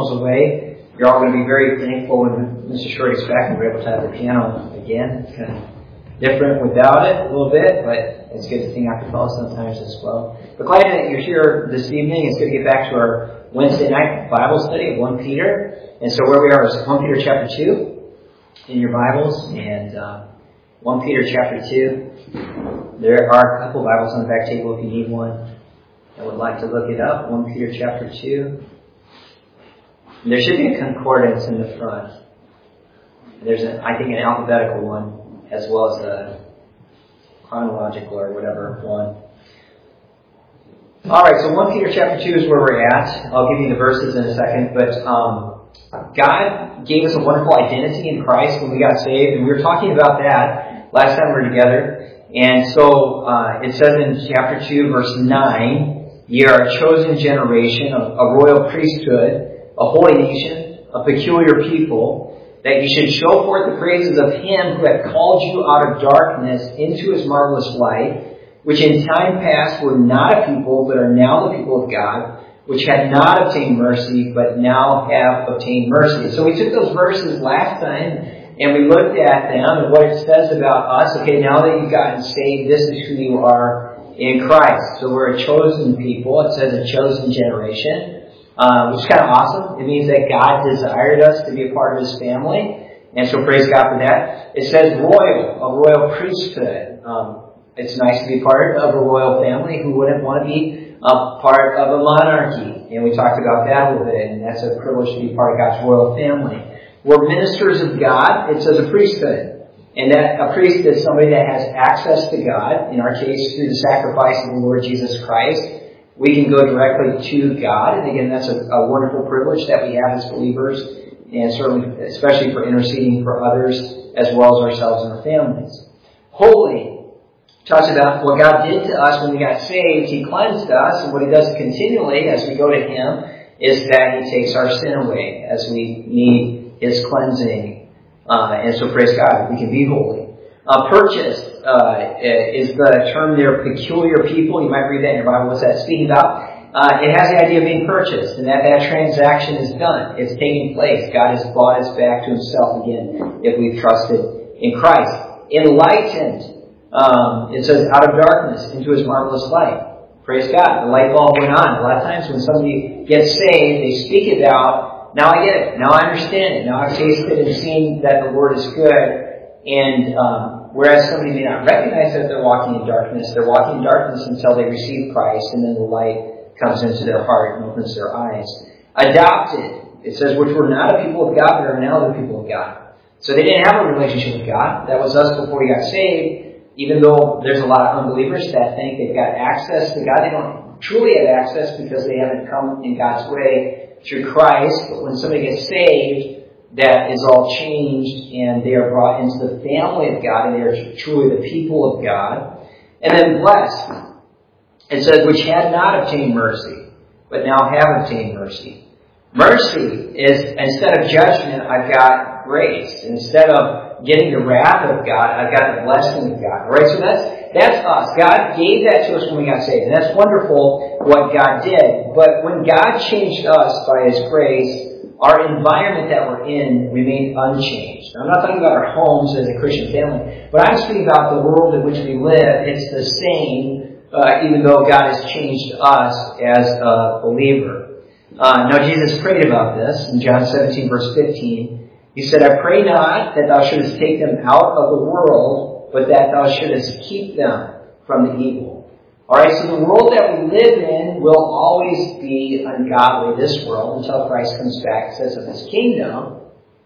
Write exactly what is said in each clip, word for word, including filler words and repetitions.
pianos away. You're all going to be very thankful when Mister Short gets back and we're able to have the piano again. It's kind of different without it a little bit, but it's good to sing a cappella sometimes as well. But glad that you're here this evening. It's good to get back to our Wednesday night Bible study of First Peter. And so where we are is First Peter chapter two in your Bibles. And uh, First Peter chapter two. There are a couple of Bibles on the back table if you need one. I would like to look it up. First Peter chapter two. And there should be a concordance in the front. There's, a, I think, an alphabetical one as well as a chronological or whatever one. All right, so First Peter chapter two is where we're at. I'll give you the verses in a second, but um, God gave us a wonderful identity in Christ when we got saved, and we were talking about that last time we were together. And so uh, it says in chapter two, verse nine, "Ye are a chosen generation, a, a royal priesthood, a holy nation, a peculiar people, that ye should show forth the praises of Him who hath called you out of darkness into His marvelous light, which in time past were not a people, but are now the people of God, which had not obtained mercy, but now have obtained mercy." So we took those verses last time, and we looked at them and what it says about us. Okay, now that you've gotten saved, this is who you are in Christ. So we're a chosen people. It says a chosen generation. Uh, which is kind of awesome. It means that God desired us to be a part of His family. And so praise God for that. It says royal, a royal priesthood. Um, it's nice to be part of a royal family. Who wouldn't want to be a part of a monarchy? And we talked about that a little bit. And that's a privilege to be part of God's royal family. We're ministers of God. It says a priesthood. And that a priest is somebody that has access to God. In our case, through the sacrifice of the Lord Jesus Christ. We can go directly to God, and again, that's a, a wonderful privilege that we have as believers, and certainly, especially for interceding for others, as well as ourselves and our families. Holy talks about what God did to us when we got saved. He cleansed us, and what He does continually as we go to Him is that He takes our sin away as we need His cleansing. Uh, and so, praise God, we can be holy. Uh, purchased uh, is the term there, peculiar people. You might read that in your Bible. What's that speaking about? Uh, it has the idea of being purchased, and that that transaction is done. It's taking place. God has brought us back to Himself again if we've trusted in Christ. Enlightened. Um, it says out of darkness into His marvelous light. Praise God. The light bulb went on. A lot of times when somebody gets saved, they speak about, now I get it. Now I understand it. Now I've tasted and seen that the Lord is good. And um, whereas somebody may not recognize that they're walking in darkness, they're walking in darkness until they receive Christ, and then the light comes into their heart and opens their eyes. Adopted. It says, which were not a people of God, but are now the people of God. So they didn't have a relationship with God. That was us before we got saved. Even though there's a lot of unbelievers that think they've got access to God, they don't truly have access because they haven't come in God's way through Christ. But when somebody gets saved, that is all changed, and they are brought into the family of God, and they are truly the people of God. And then blessed. It says, which had not obtained mercy, but now have obtained mercy. Mercy is, instead of judgment, I've got grace. Instead of getting the wrath of God, I've got the blessing of God. All right, so that's that's us. God gave that to us when we got saved. And that's wonderful what God did. But when God changed us by His grace, our environment that we're in remained unchanged. Now, I'm not talking about our homes as a Christian family, but I'm speaking about the world in which we live. It's the same, uh, even though God has changed us as a believer. Uh, now, Jesus prayed about this in John seventeen, verse fifteen. He said, I pray not that thou shouldest take them out of the world, but that thou shouldest keep them from the evil. Alright, so the world that we live in will always be ungodly, this world, until Christ comes back and says of His kingdom.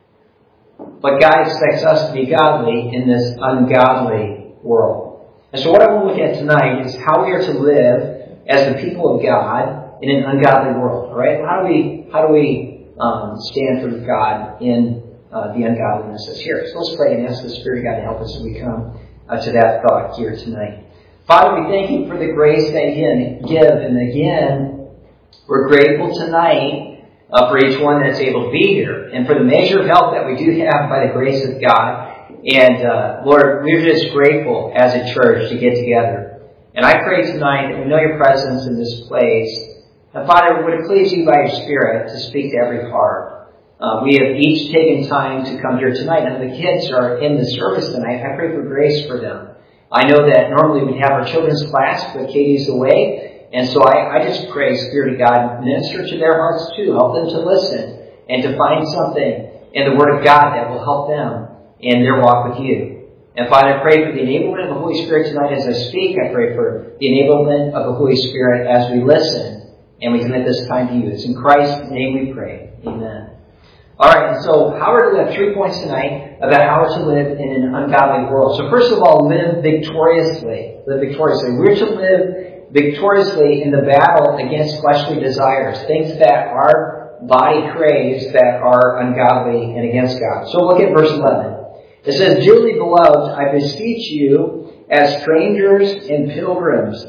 But God expects us to be godly in this ungodly world. And so what I want to look at tonight is how we are to live as the people of God in an ungodly world. Alright, how do we how do we um, stand for God in uh, the ungodliness that's here? So let's pray and ask the Spirit of God to help us as we come uh, to that thought here tonight. Father, we thank You for the grace that You give. And again, we're grateful tonight uh, for each one that's able to be here. And for the measure of help that we do have by the grace of God. And uh, Lord, we're just grateful as a church to get together. And I pray tonight that we know Your presence in this place. And Father, would it please you by your Spirit to speak to every heart? Uh, we have each taken time to come here tonight, and the kids are in the service tonight. I pray for grace for them. I know that normally we have our children's class, but Katie's away, and so I, I just pray, Spirit of God, minister to their hearts too. Help them to listen and to find something in the Word of God that will help them in their walk with you. And Father, I pray for the enablement of the Holy Spirit tonight as I speak. I pray for the enablement of the Holy Spirit as we listen, and we commit this time to you. It's in Christ's name we pray. Amen. All right, and so how are we to live? Three points tonight about how to live in an ungodly world. So first of all, live victoriously. Live victoriously. We're to live victoriously in the battle against fleshly desires, things that our body craves that are ungodly and against God. So look at verse eleven. It says, "Dearly beloved, I beseech you, as strangers and pilgrims,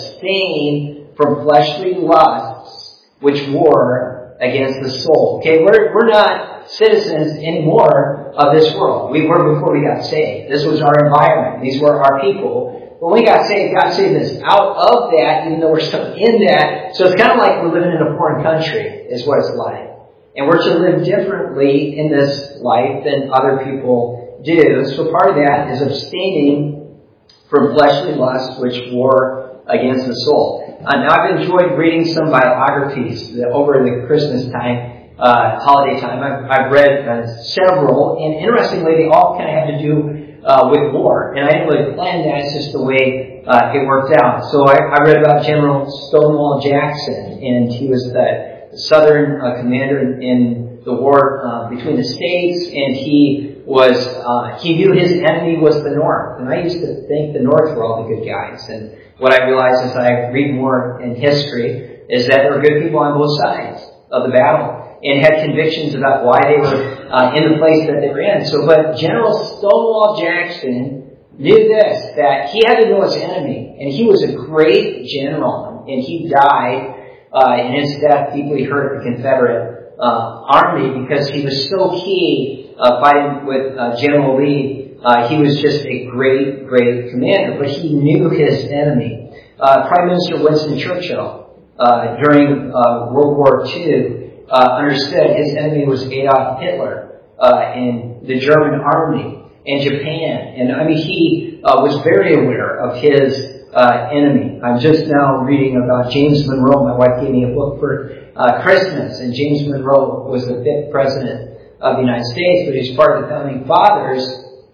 abstain from fleshly lusts which war against the soul." Okay, we're, we're not citizens anymore of this world. We were before we got saved. This was our environment. These were our people. But when we got saved, God saved us out of that, even though we're still in that. So it's kind of like we're living in a foreign country, is what it's like. And we're to live differently in this life than other people do. So part of that is abstaining from fleshly lusts which war against the soul. Uh, now I've enjoyed reading some biographies over the Christmas time, uh, holiday time. I've, I've read uh, several, and interestingly, they all kind of had to do uh, with war. And I didn't really plan that; it's just the way uh, it worked out. So I, I read about General Stonewall Jackson, and he was the Southern uh, commander in, in the war uh, between the states, and he was uh, he knew his enemy was the North. And I used to think the North were all the good guys. And what I realized as I read more in history is that there were good people on both sides of the battle and had convictions about why they were uh, in the place that they were in. So, but General Stonewall Jackson knew this, that he had to know his enemy. And he was a great general. And he died, uh, and his death deeply hurt the Confederate uh, Army because he was so key Uh, fighting with uh, General Lee. Uh, he was just a great, great commander, but he knew his enemy. Uh, Prime Minister Winston Churchill, uh, during uh, World War Two, uh, understood his enemy was Adolf Hitler uh, and the German army and Japan. And I mean, he uh, was very aware of his uh, enemy. I'm just now reading about James Monroe. My wife gave me a book for uh, Christmas, and James Monroe was the fifth president of the United States, but he's part of the founding fathers.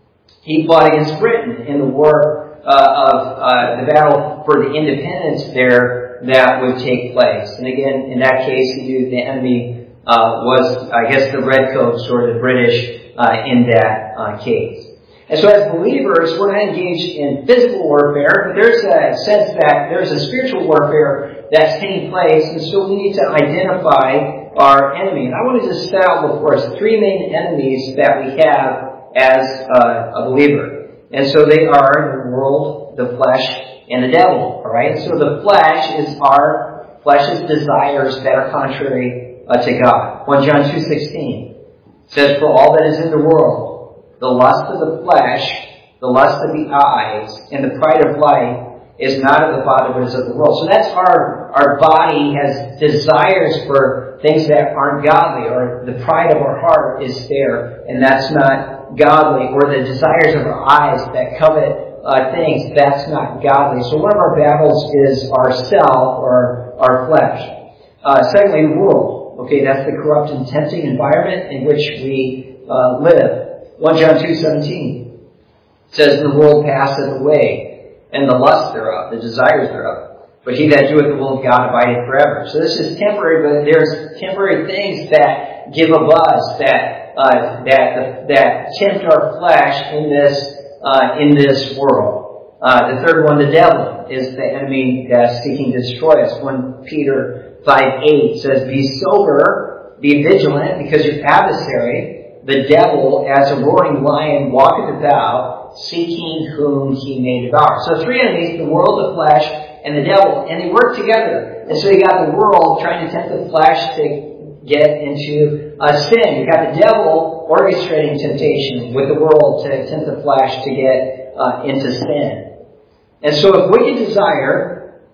He fought against Britain in the war uh, of uh, the battle for the independence there that would take place. And again, in that case, he knew the enemy uh, was, I guess, the Redcoats or the British uh, in that uh, case. And so as believers, we're not engaged in physical warfare, but there's a sense that there's a spiritual warfare that's taking place, and so we need to identify our enemy. And I want to just set out before us three main enemies that we have as uh, a believer. And so they are the world, the flesh, and the devil. All right. So the flesh is our flesh's desires that are contrary uh, to God. First John two sixteen says, "For all that is in the world, the lust of the flesh, the lust of the eyes, and the pride of life is not of the Father, but is of the world." So that's our our body has desires for things that aren't godly, or the pride of our heart is there, and that's not godly, or the desires of our eyes that covet uh, things, that's not godly. So one of our battles is ourself, or our flesh. Uh, secondly, the world. Okay, that's the corrupt and tempting environment in which we uh, live. First John two seventeen says, "The world passeth away, and the lust thereof, the desires thereof. But he that doeth the will of God abideth forever." So this is temporary, but there's temporary things that give a buzz, that uh, that that tempt our flesh in this uh, in this world. Uh, the third one, the devil, is the enemy that's seeking to destroy us. First Peter five eight says, "Be sober, be vigilant, because your adversary, the devil, as a roaring lion, walketh about, seeking whom he may devour." So three enemies: the world, the flesh, and the devil, and they work together. And so you got the world trying to tempt the flesh to get into uh, sin. You got the devil orchestrating temptation with the world to tempt the flesh to get uh, into sin. And so if wicked desire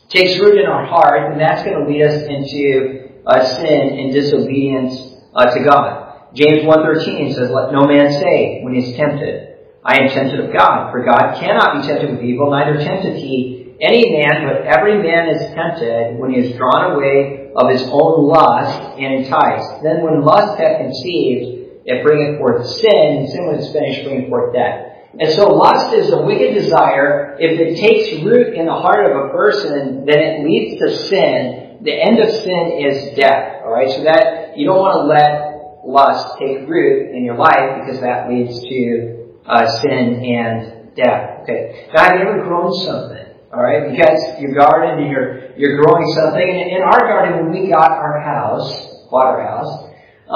takes root in our heart, then that's going to lead us into uh, sin and disobedience uh, to God. James one thirteen says, let no man say when he is tempted, I am tempted of God. For God cannot be tempted with evil, neither tempteth he any man, but every man is tempted when he is drawn away of his own lust and enticed. Then when lust hath conceived, it bringeth forth sin, and sin when it is finished bringeth forth death. And so lust is a wicked desire. If it takes root in the heart of a person, then it leads to sin. The end of sin is death. Alright, so that you don't want to let lust take root in your life because that leads to uh, sin and death. Okay. Now, have you ever grown something? Alright, you got your garden and you're, you're growing something. And in our garden, when we got our house, water house,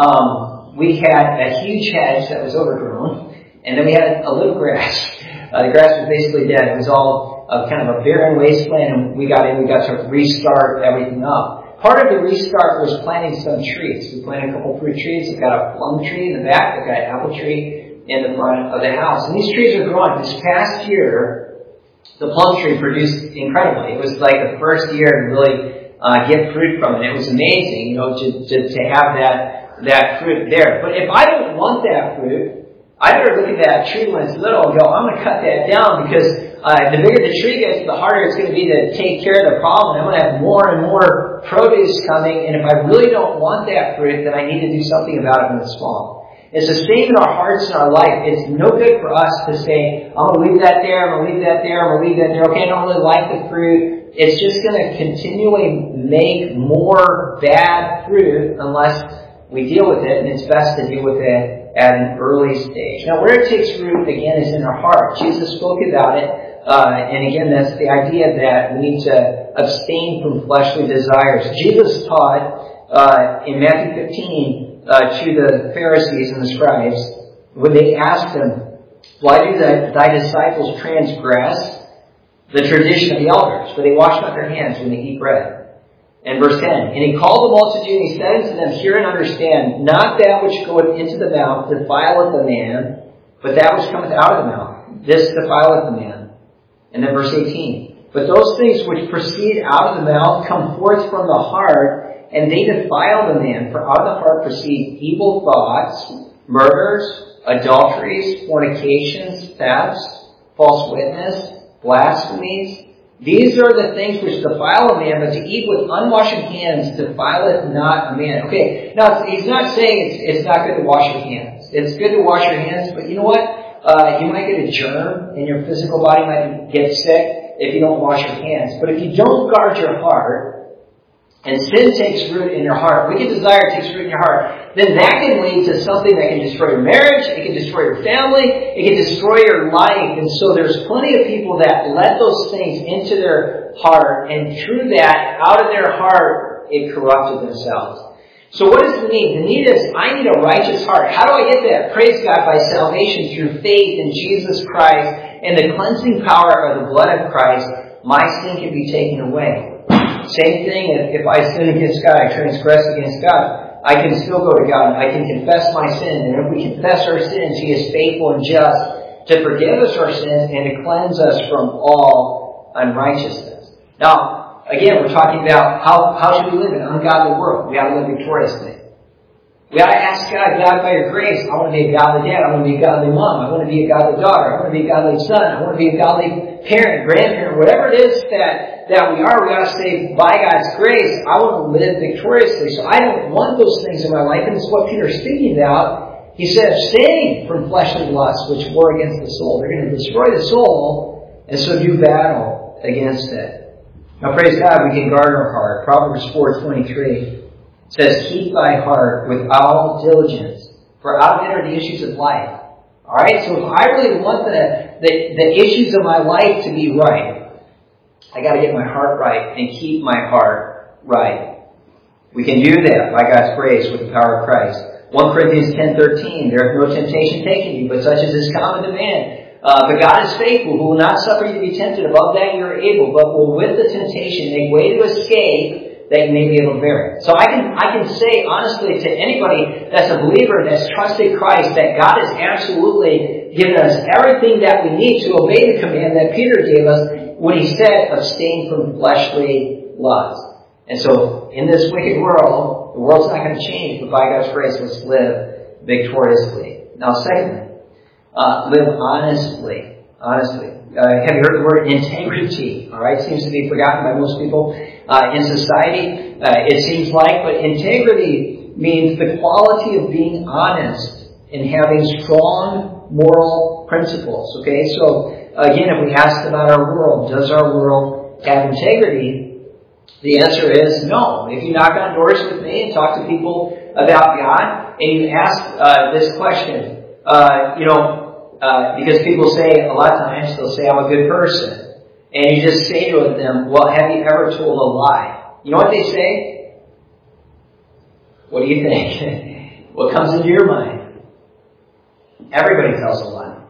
um, we had a huge hedge that was overgrown. And then we had a little grass. Uh, the grass was basically dead. It was all uh, kind of a barren wasteland, and we got in, we got to restart everything up. Part of the restart was planting some trees. We planted a couple fruit trees. We've got a plum tree in the back. We've got an apple tree in the front of the house. And these trees are growing. This past year, the plum tree produced incredibly. It was like the first year to really uh, get fruit from it. It was amazing, you know, to, to, to have that, that fruit there. But if I don't want that fruit, I better look at that tree when it's little and go, I'm going to cut that down because uh, the bigger the tree gets, the harder it's going to be to take care of the problem. I'm going to have more and more produce coming, and if I really don't want that fruit, then I need to do something about it when it's small. It's the same in our hearts and our life. It's no good for us to say, I'm going to leave that there, I'm going to leave that there, I'm going to leave that there. Okay, I don't really like the fruit. It's just going to continually make more bad fruit unless we deal with it, and it's best to deal with it at an early stage. Now, where it takes root, again, is in our heart. Jesus spoke about it, uh, and again, that's the idea that we need to abstain from fleshly desires. Jesus taught uh, in Matthew fifteen uh, to the Pharisees and the scribes, when they asked him, why do thy, thy disciples transgress the tradition of the elders? For they wash not their hands when they eat bread. And verse ten, and he called the multitude, and he said unto them, hear and understand, not that which goeth into the mouth defileth the man, but that which cometh out of the mouth, this defileth the man. And then verse eighteen, but those things which proceed out of the mouth come forth from the heart, and they defile the man. For out of the heart proceed evil thoughts, murders, adulteries, fornications, thefts, false witness, blasphemies. These are the things which defile a man, but to eat with unwashed hands defileth not a man. Okay, now he's not saying it's, it's not good to wash your hands. It's good to wash your hands, but you know what? Uh, you might get a germ, and your physical body might get sick if you don't wash your hands. But if you don't guard your heart, and sin takes root in your heart, wicked desire takes root in your heart, then that can lead to something that can destroy your marriage, it can destroy your family, it can destroy your life. And so there's plenty of people that let those things into their heart, and through that, out of their heart, it corrupted themselves. So what is the need? The need is, I need a righteous heart. How do I get that? Praise God, by salvation through faith in Jesus Christ and the cleansing power of the blood of Christ, my sin can be taken away. Same thing, if, if I sin against God, I transgress against God, I can still go to God. I can confess my sin. And if we confess our sins, He is faithful and just to forgive us our sins and to cleanse us from all unrighteousness. Now, again, we're talking about how, how should we live in an ungodly world? We got to live victoriously. We got to ask God, God, by your grace, I want to be a godly dad. I want to be a godly mom. I want to be a godly daughter. I want to be a godly son. I want to be a godly parent, grandparent, whatever it is that, that we are. We got to say, by God's grace, I want to live victoriously. So I don't want those things in my life. And it's what Peter's speaking about. He said, abstain from fleshly lusts, which war against the soul. They're going to destroy the soul, and so do battle against it. Now, praise God, we can guard our heart. Proverbs four twenty-three. Says, keep thy heart with all diligence, for out of it are the issues of life. Alright, so if I really want the, the, the issues of my life to be right, I gotta get my heart right and keep my heart right. We can do that by God's grace with the power of Christ. First Corinthians ten thirteen, there is no temptation taken you, but such as is common to man. Uh, but God is faithful, who will not suffer you to be tempted above that you are able, but will with the temptation make way to escape, that you may be able to bear it. So I can I can say honestly to anybody that's a believer that's trusted Christ that God has absolutely given us everything that we need to obey the command that Peter gave us. when he said, abstain from fleshly lusts. And so, in this wicked world, the world's not going to change, but by God's grace, let's live victoriously. Now, secondly, uh, live honestly. Honestly. Uh, have you heard the word integrity? All right, seems to be forgotten by most people uh, in society. Uh, it seems like, but integrity means the quality of being honest and having strong moral principles. Okay, so again, if we ask about our world, does our world have integrity? The answer is no. If you knock on doors with me and talk to people about God, and you ask uh, this question, uh, you know. Uh, because people say, a lot of times, they'll say, I'm a good person. And you just say to them, well, have you ever told a lie? You know what they say? What do you think? What comes into your mind? Everybody tells a lie.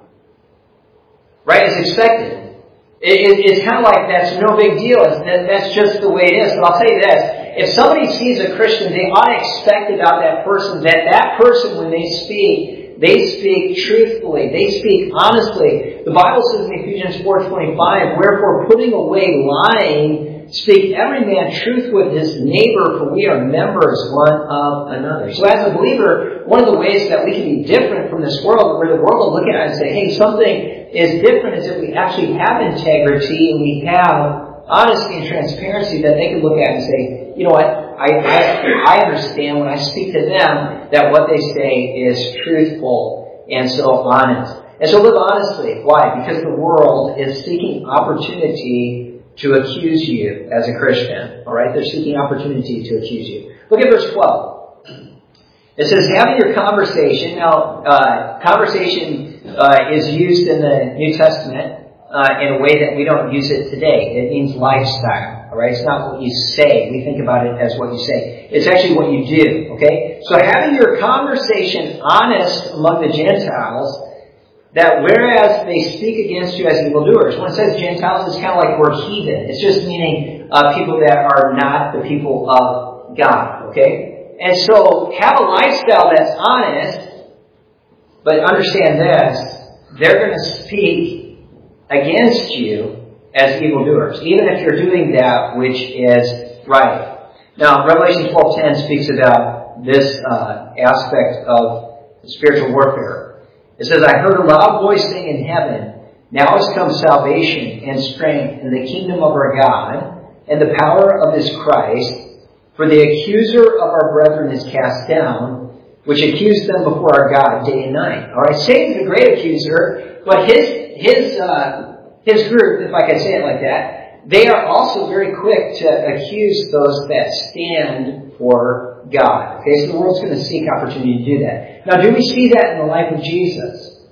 Right? It's expected. It, it, it's kind of like that's no big deal. It's, that, that's just the way it is. But I'll tell you this. If somebody sees a Christian, they ought to expect about that person that that person, when they speak, they speak truthfully. They speak honestly. The Bible says in Ephesians four twenty-five, wherefore putting away lying, speak every man truth with his neighbor, for we are members one of another. So as a believer, one of the ways that we can be different from this world, where the world will look at it and say, hey, something is different, is if we actually have integrity and we have honesty and transparency that they can look at and say, you know what, I, I, I understand when I speak to them that what they say is truthful and so honest. And so live honestly. Why? Because the world is seeking opportunity to accuse you as a Christian. All right? They're seeking opportunity to accuse you. Look at verse twelve. It says, having your conversation. Now, uh, conversation uh, is used in the New Testament Uh, in a way that we don't use it today. It means lifestyle. All right, it's not what you say. We think about it as what you say. It's actually what you do. Okay, so having your conversation honest among the Gentiles, that whereas they speak against you as evildoers. When it says Gentiles, it's kind of like we're heathen. It's just meaning uh, people that are not the people of God. Okay, and so have a lifestyle that's honest, but understand this: they're going to speak against you as evildoers, even if you're doing that which is right. Now, Revelation twelve ten speaks about this uh, aspect of spiritual warfare. It says, I heard a loud voice saying in heaven, now has come salvation and strength in the kingdom of our God and the power of his Christ, for the accuser of our brethren is cast down, which accused them before our God day and night. All right, Satan's the great accuser, but his His uh, his group, if I could say it like that, they are also very quick to accuse those that stand for God. Okay, so the world's going to seek opportunity to do that. Now, do we see that in the life of Jesus?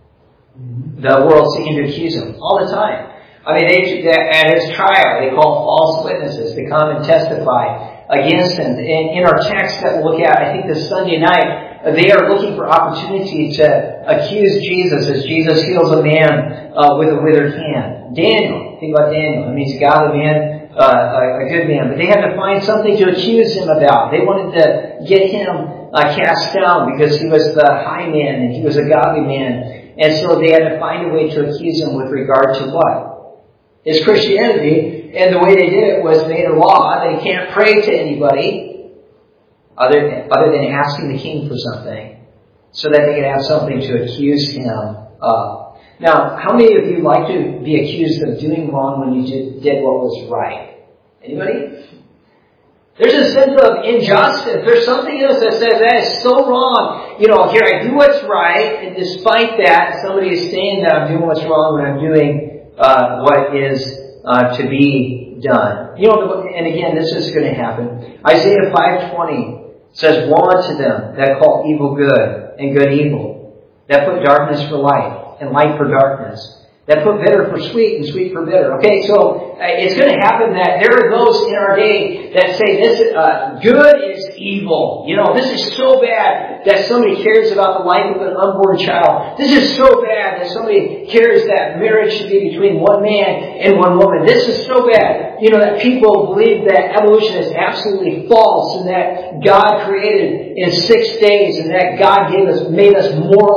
The world seeking to accuse him all the time. I mean, they, at his trial, they call false witnesses to come and testify against him. In, in our text that we'll look at, I think this Sunday night, they are looking for opportunity to accuse Jesus as Jesus heals a man uh, with a withered hand. Daniel, think about Daniel. I mean, he's a godly man, uh, a, a good man. But they had to find something to accuse him about. They wanted to get him uh, cast down because he was the high man and he was a godly man. And so they had to find a way to accuse him with regard to what? His Christianity. And the way they did it was made a law that he can't pray to anybody Other than, other than asking the king for something, so that they could have something to accuse him of. Now, how many of you like to be accused of doing wrong when you did, did what was right? Anybody? There's a sense of injustice. There's something in us that says that is so wrong. You know, here I do what's right, and despite that, somebody is saying that I'm doing what's wrong when I'm doing uh, what is uh, to be done. You know, and again, this is going to happen. Isaiah five twenty. says, woe unto them that call evil good and good evil, that put darkness for light and light for darkness, that put bitter for sweet and sweet for bitter. Okay, so uh, it's going to happen that there are those in our day that say this uh, good is evil. You know, this is so bad that somebody cares about the life of an unborn child. This is so bad that somebody cares that marriage should be between one man and one woman. This is so bad, you know, that people believe that evolution is absolutely false and that God created in six days and that God gave us, made us moral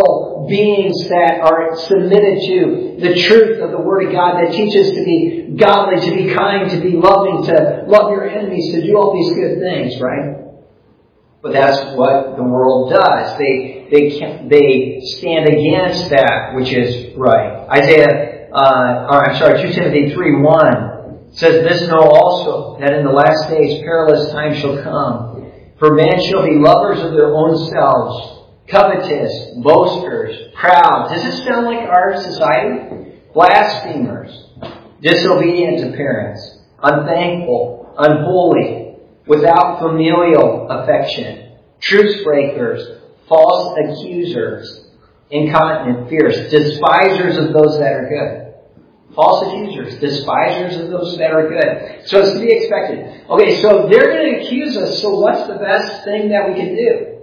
spiritual beings that are submitted to the truth of the Word of God, that teach us to be godly, to be kind, to be loving, to love your enemies, to do all these good things, right? But that's what the world does. They they can, they stand against that which is right. Isaiah, uh, or I'm sorry, Second Timothy three one says, "This know also, that in the last days perilous times shall come. For men shall be lovers of their own selves, covetous, boasters, proud." Does this sound like our society? Blasphemers, disobedient to parents, unthankful, unholy, without familial affection, truce breakers, false accusers, incontinent, fierce, despisers of those that are good. False accusers, despisers of those that are good. So it's to be expected. Okay, so they're going to accuse us, so what's the best thing that we can do?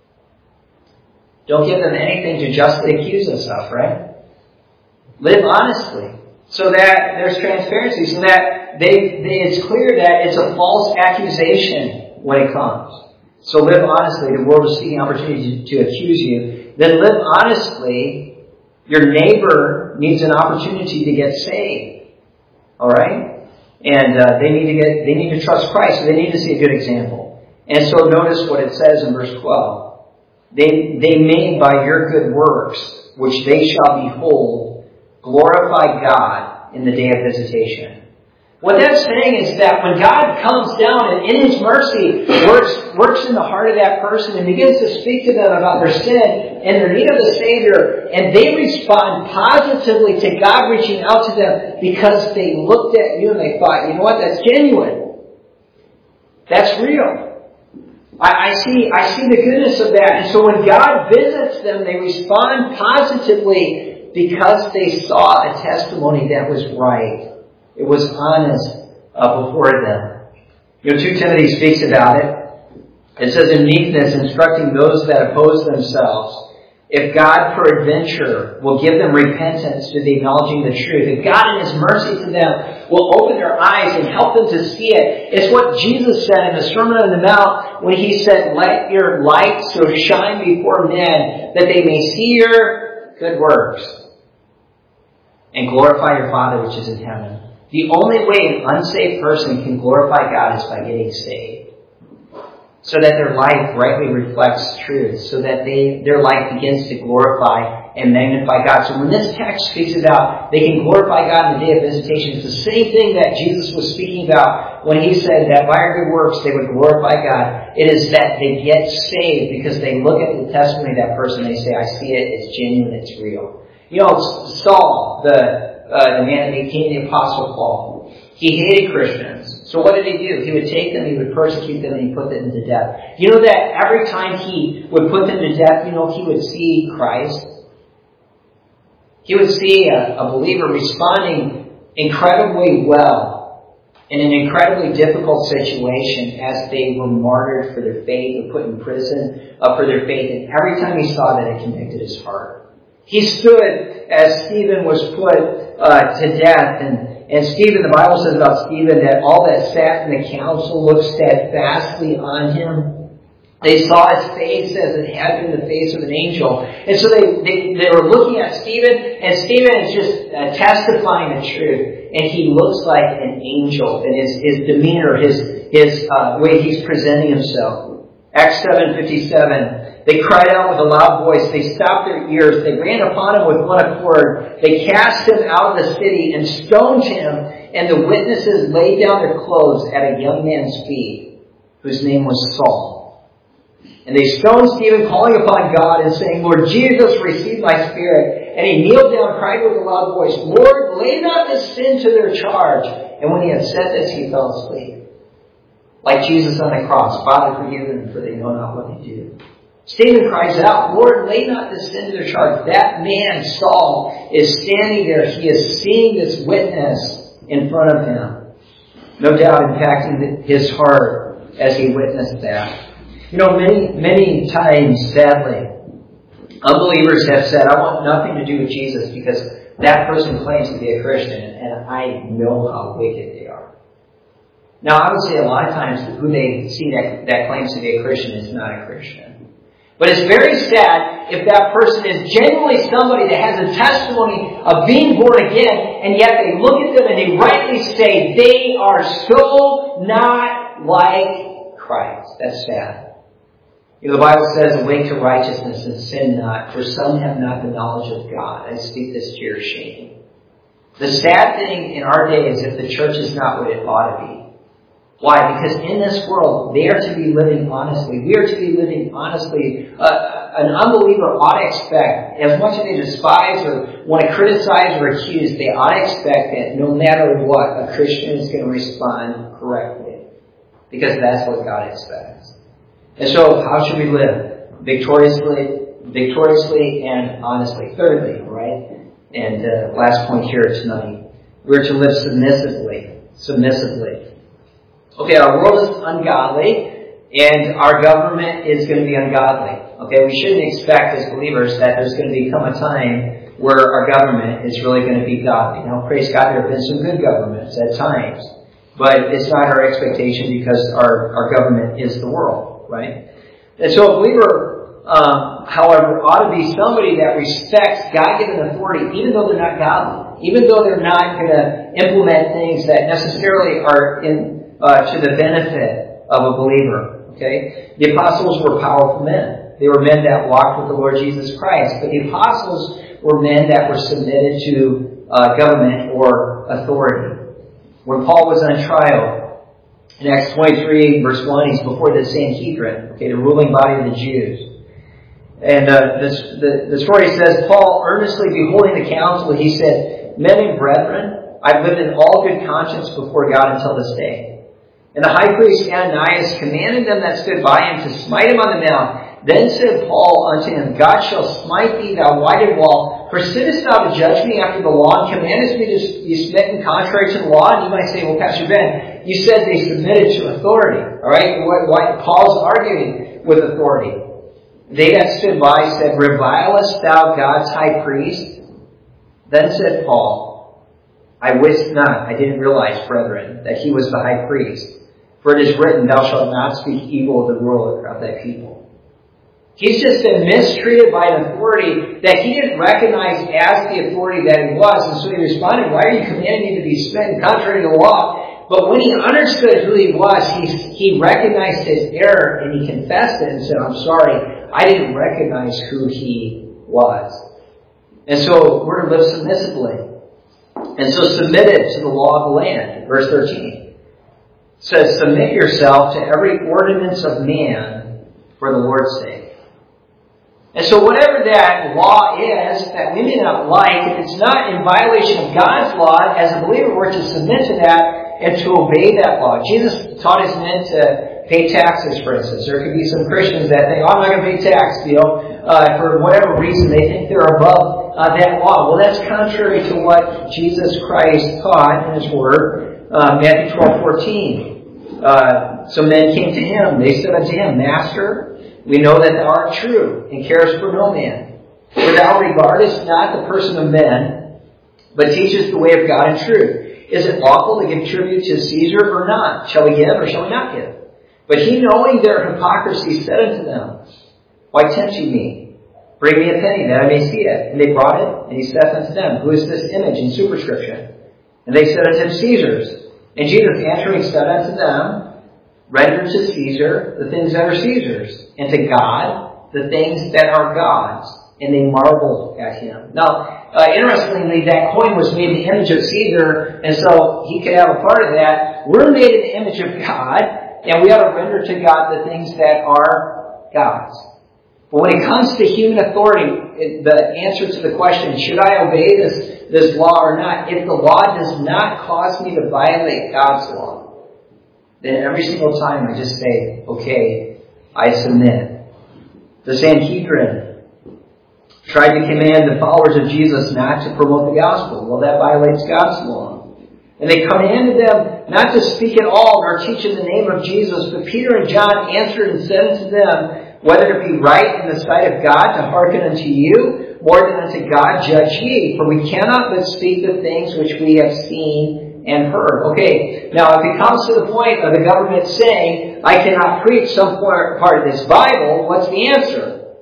Don't give them anything to justly accuse us of, right? Live honestly, so that there's transparency, so that they, they it's clear that it's a false accusation when it comes. So live honestly. The world is seeking opportunity to, to accuse you. Then live honestly. Your neighbor needs an opportunity to get saved. All right, and uh, they need to get they need to trust Christ. So they need to see a good example. And so notice what it says in verse twelve. They they may by your good works, which they shall behold, glorify God in the day of visitation. What that's saying is that when God comes down and in His mercy works, works in the heart of that person and begins to speak to them about their sin and their need of the Savior, and they respond positively to God reaching out to them because they looked at you and they thought, you know what, that's genuine. That's real. I, I see I see the goodness of that. And so when God visits them, they respond positively because they saw a testimony that was right. It was honest uh, before them. You know, Second Timothy speaks about it. It says, in meekness, instructing those that oppose themselves, if God peradventure will give them repentance to the acknowledging the truth, if God in His mercy to them will open their eyes and help them to see it. It's what Jesus said in the Sermon on the Mount when He said, let your light so shine before men that they may see your good works and glorify your Father which is in heaven. The only way an unsaved person can glorify God is by getting saved. So that their life rightly reflects truth. So that they their life begins to glorify and magnify God. So when this text speaks about they can glorify God in the day of visitation, it's the same thing that Jesus was speaking about when He said that by our good works they would glorify God. It is that they get saved because they look at the testimony of that person and they say, I see it, it's genuine, it's real. You know, Saul, the Uh, the man that became the Apostle Paul. He hated Christians. So what did he do? He would take them, he would persecute them, and he put them to death. You know that every time he would put them to death, you know, he would see Christ. He would see a, a believer responding incredibly well in an incredibly difficult situation as they were martyred for their faith or put in prison uh, for their faith. And every time he saw that, it convicted his heart. He stood as Stephen was put uh, to death. And, and Stephen, the Bible says about Stephen that all that sat in the council looked steadfastly on him. They saw his face as it had been the face of an angel. And so they, they, they were looking at Stephen, and Stephen is just uh, testifying the truth. And he looks like an angel in his, his demeanor, his, his uh, way he's presenting himself. Acts seven fifty-seven. They cried out with a loud voice. They stopped their ears. They ran upon him with one accord. They cast him out of the city and stoned him. And the witnesses laid down their clothes at a young man's feet, whose name was Saul. And they stoned Stephen, calling upon God and saying, Lord Jesus, receive my spirit. And he kneeled down, cried with a loud voice, Lord, lay not this sin to their charge. And when he had said this, he fell asleep. Like Jesus on the cross, Father, forgive them, for they know not what they do. Stephen cries out, Lord, lay not this sin to their charge. That man, Saul, is standing there. He is seeing this witness in front of him. No doubt impacting his heart as he witnessed that. You know, many, many times, sadly, unbelievers have said, I want nothing to do with Jesus because that person claims to be a Christian and I know how wicked they are. Now, I would say a lot of times who they see that, that claims to be a Christian is not a Christian. But it's very sad if that person is genuinely somebody that has a testimony of being born again, and yet they look at them and they rightly say they are so not like Christ. That's sad. You know, the Bible says, awake to righteousness and sin not, for some have not the knowledge of God. I speak this to your shame. The sad thing in our day is if the church is not what it ought to be. Why? Because in this world, they are to be living honestly. We are to be living honestly. Uh, an unbeliever ought to expect, as much as they despise or want to criticize or accuse, they ought to expect that no matter what, a Christian is going to respond correctly. Because that's what God expects. And so, how should we live? Victoriously, victoriously and honestly. Thirdly, right? And uh, last point here tonight. We're to live submissively. Submissively. Okay, our world is ungodly, and our government is going to be ungodly. Okay, we shouldn't expect as believers that there's going to become a time where our government is really going to be godly. Now, praise God, there have been some good governments at times, but it's not our expectation because our, our government is the world, right? And so a believer, um, however, ought to be somebody that respects God-given authority, even though they're not godly, even though they're not going to implement things that necessarily are in Uh, to the benefit of a believer. Okay? The apostles were powerful men. They were men that walked with the Lord Jesus Christ. But the apostles were men that were submitted to uh, government or authority. When Paul was on trial, in Acts twenty-three, verse one, he's before the Sanhedrin, okay, the ruling body of the Jews. And uh, this, the, the story says, Paul, earnestly beholding the council, he said, Men and brethren, I've lived in all good conscience before God until this day. And the high priest Ananias commanded them that stood by him to smite him on the mount. Then said Paul unto him, God shall smite thee, thou whited wall. For sittest thou to judge me after the law, and commandest me to be smitten contrary to the law? And you might say, well, Pastor Ben, you said they submitted to authority. All right? Why, Paul's arguing with authority. They that stood by said, Revilest thou God's high priest? Then said Paul, I wist not, I didn't realize, brethren, that he was the high priest. For it is written, Thou shalt not speak evil of the ruler of thy people. He's just been mistreated by an authority that he didn't recognize as the authority that he was. And so he responded, Why are you commanding me to be smitten contrary to the law? But when he understood who he was, he, he recognized his error and he confessed it and said, I'm sorry, I didn't recognize who he was. And so we're to live submissively. And so submitted to the law of the land. Verse thirteen. Says, submit yourself to every ordinance of man for the Lord's sake. And so whatever that law is that we may not like, if it's not in violation of God's law, as a believer we're to submit to that and to obey that law. Jesus taught his men to pay taxes, for instance. There could be some Christians that think, oh, I'm not going to pay tax, you know, uh, for whatever reason. They think they're above uh, that law. Well, that's contrary to what Jesus Christ taught in his word. Uh, Matthew twelve fourteen. Uh, some men came to him. They said unto him, Master, we know that thou art true, and carest for no man. For thou regardest not the person of men, but teachest the way of God in truth. Is it lawful to give tribute to Caesar or not? Shall we give or shall we not give? But he, knowing their hypocrisy, said unto them, Why tempt ye me? Bring me a penny, that I may see it. And they brought it, and he saith unto them, Who is this image and superscription? And they said unto him, Caesar's. And Jesus answering said unto them, Render to Caesar the things that are Caesar's, and to God the things that are God's. And they marveled at him. Now, uh, interestingly, that coin was made in the image of Caesar, and so he could have a part of that. We're made in the image of God, and we ought to render to God the things that are God's. But when it comes to human authority, the answer to the question, should I obey this, this law or not, if the law does not cause me to violate God's law, then every single time I just say, okay, I submit. The Sanhedrin tried to command the followers of Jesus not to promote the gospel. Well, that violates God's law. And they commanded them not to speak at all nor teach in the name of Jesus. But Peter and John answered and said unto them, whether it be right in the sight of God to hearken unto you, more than unto God judge ye. For we cannot but speak the things which we have seen and heard. Okay, now if it comes to the point of the government saying, I cannot preach some part of this Bible, what's the answer?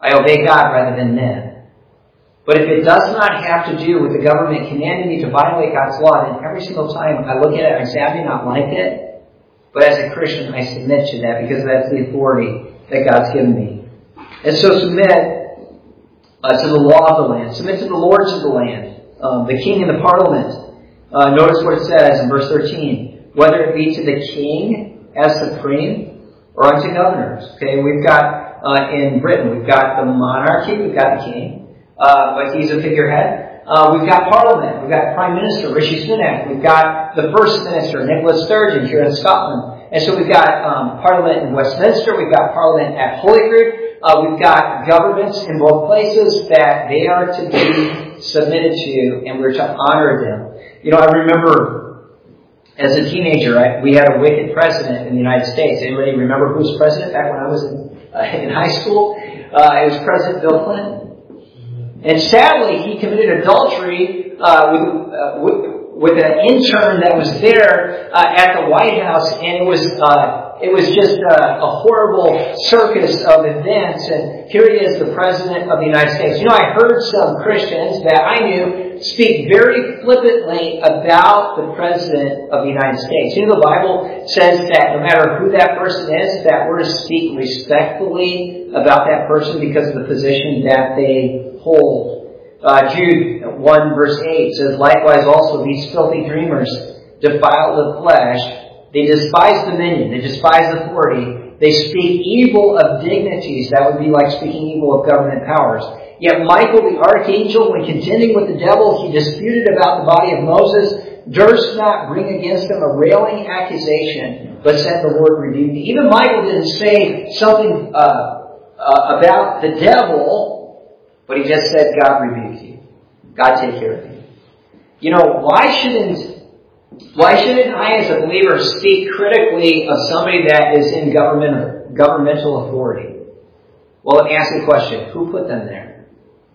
I obey God rather than men. But if it does not have to do with the government commanding me to violate God's law, then every single time I look at it, I say, I do not like it. But as a Christian, I submit to that because that's the authority that God's given me. And so submit uh, to the law of the land. Submit to the lords of the land, um, the king and the parliament. Uh, notice what it says in verse thirteen. Whether it be to the king as supreme or unto governors. Okay, we've got uh, in Britain, we've got the monarchy, we've got the king. Uh, but he's a figurehead. Uh, we've got Parliament. We've got Prime Minister Rishi Sunak. We've got the First Minister Nicola Sturgeon here in Scotland. And so we've got um, Parliament in Westminster. We've got Parliament at Holyrood. Uh, we've got governments in both places that they are to be submitted to, and we're to honor them. You know, I remember as a teenager, I, we had a wicked president in the United States. Anybody remember who was president back when I was in, uh, in high school? Uh, it was President Bill Clinton. And sadly, he committed adultery uh, with, uh, with with an intern that was there uh, at the White House, and it was uh, it was just a, a horrible circus of events. And here he is, the President of the United States. You know, I heard some Christians that I knew speak very flippantly about the President of the United States. You know, the Bible says that no matter who that person is, that we're to speak respectfully about that person because of the position that they hold. Uh, Jude one verse eight says, likewise also these filthy dreamers defile the flesh. They despise dominion. They despise authority. They speak evil of dignities. That would be like speaking evil of government powers. Yet Michael the archangel, when contending with the devil, he disputed about the body of Moses, durst not bring against him a railing accusation, but said the Lord rebuked me. Even Michael didn't say something uh, uh, about the devil, but he just said, God rebuke you. God take care of you. You know, why shouldn't why shouldn't I as a believer speak critically of somebody that is in government or governmental authority? Well, let me ask you a question. Who put them there?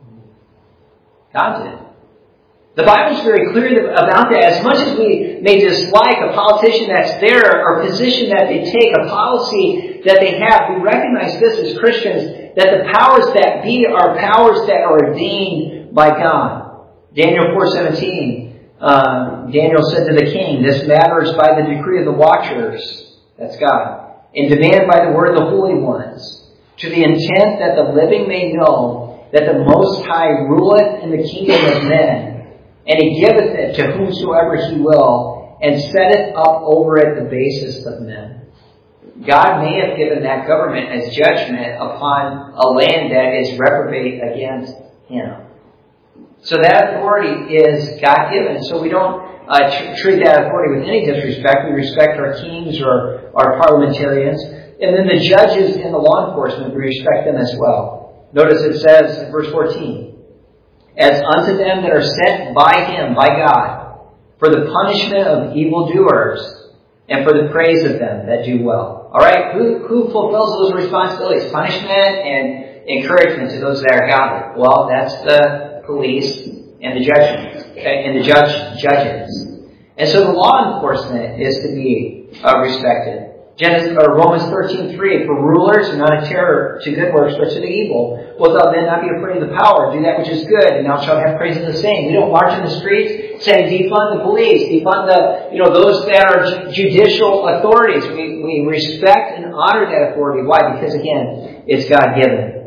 God did. The Bible's very clear about that. As much as we may dislike a politician that's there or a position that they take, a policy that they have, we recognize this as Christians, that the powers that be are powers that are ordained by God. Daniel four seventeen, uh, Daniel said to the king, this matter is by the decree of the watchers, that's God, and demanded by the word of the holy ones, to the intent that the living may know that the Most High ruleth in the kingdom of men, and he giveth it to whomsoever he will, and setteth up over it the basest of men. God may have given that government as judgment upon a land that is reprobate against him. So that authority is God-given. So we don't uh, tr- treat that authority with any disrespect. We respect our kings or our parliamentarians. And then the judges in the law enforcement, we respect them as well. Notice it says in verse fourteen, as unto them that are sent by him, by God, for the punishment of evildoers, and for the praise of them that do well. All right, who who fulfills those responsibilities? Punishment and encouragement to those that are godly. Well, that's the police and the judges, okay, and the judge judges. And so the law enforcement is to be uh, respected. Genesis, or Romans thirteen three, for rulers are not a terror to good works, but to the evil. Wilt thou then not be afraid of the power? Do that which is good, and thou shalt have praise of the same. We don't march in the streets saying defund the police, defund the, you know, those that are judicial authorities. We, we respect and honor that authority. Why? Because again, it's God-given.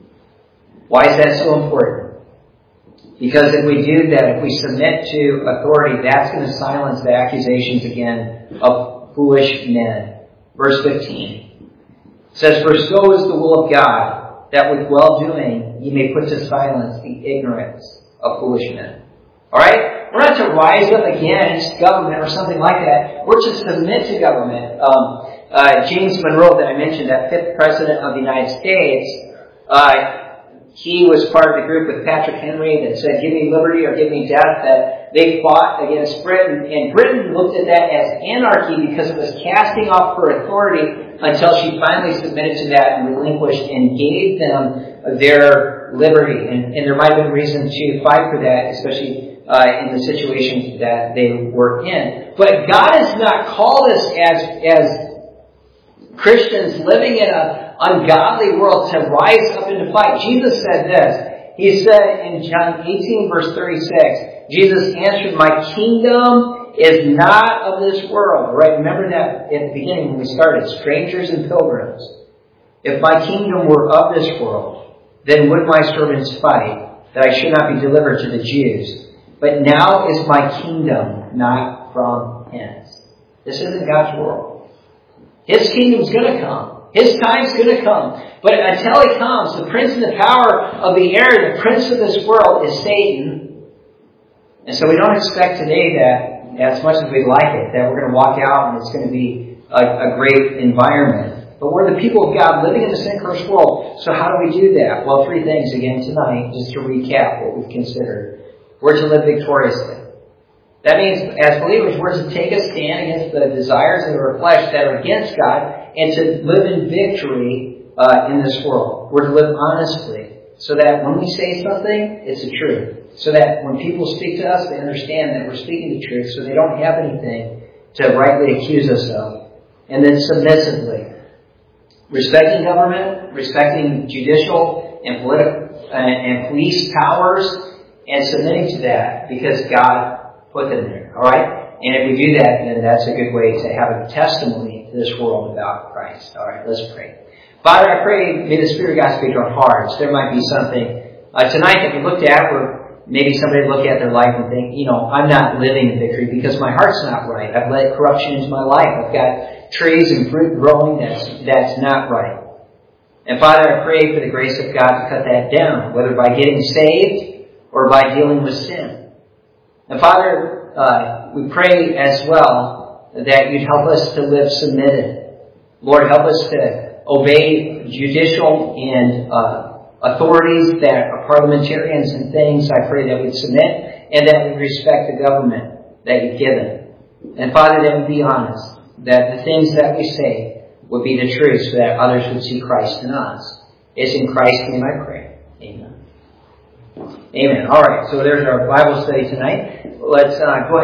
Why is that so important? Because if we do that, if we submit to authority, that's going to silence the accusations again of foolish men. Verse fifteen says, for so is the will of God, that with well-doing ye may put to silence the ignorance of foolish men. Alright? We're not to rise up against government or something like that. We're to submit to government. Um, uh, James Monroe that I mentioned, that fifth president of the United States, uh, he was part of the group with Patrick Henry that said, give me liberty or give me death, that they fought against Britain. And Britain looked at that as anarchy because it was casting off her authority until she finally submitted to that and relinquished and gave them their liberty. And, and there might have been reason to fight for that, especially uh, in the situation that they were in. But God has not called us as, as Christians living in a ungodly world to rise up and to fight. Jesus said this. He said in John eighteen, verse thirty-six, Jesus answered, "My kingdom is not of this world." Right? Remember that at the beginning when we started, strangers and pilgrims. If my kingdom were of this world, then would my servants fight, that I should not be delivered to the Jews. But now is my kingdom not from hence. This isn't God's world. His kingdom's going to come. His time's going to come. But until he comes, the prince and the power of the air, the prince of this world, is Satan. And so we don't expect today that, as much as we'd like it, that we're going to walk out and it's going to be a, a great environment. But we're the people of God living in a sin-cursed world. So how do we do that? Well, three things again tonight, just to recap what we've considered. We're to live victoriously. That means, as believers, we're to take a stand against the desires of our flesh that are against God and to live in victory uh, in this world. We're to live honestly so that when we say something, it's the truth. So that when people speak to us, they understand that we're speaking the truth so they don't have anything to rightly accuse us of. And then submissively, respecting government, respecting judicial and political uh, and police powers, and submitting to that because God put them there. All right? And if we do that, then that's a good way to have a testimony to this world about Christ. All right, let's pray. Father, I pray, may the Spirit of God speak to our hearts. There might be something uh, tonight that we looked at where maybe somebody look at their life and think, you know, I'm not living in victory because my heart's not right. I've let corruption into my life. I've got trees and fruit growing that's, that's not right. And Father, I pray for the grace of God to cut that down, whether by getting saved or by dealing with sin. And Father, uh, we pray as well that you'd help us to live submitted. Lord, help us to obey judicial and uh, authorities that are parliamentarians and things. I pray that we'd submit and that we respect the government that you've given. And Father, that we'd be honest, that the things that we say would be the truth so that others would see Christ in us. It's in Christ's name I pray. Amen. Amen. All right, so there's our Bible study tonight. Let's uh, go ahead.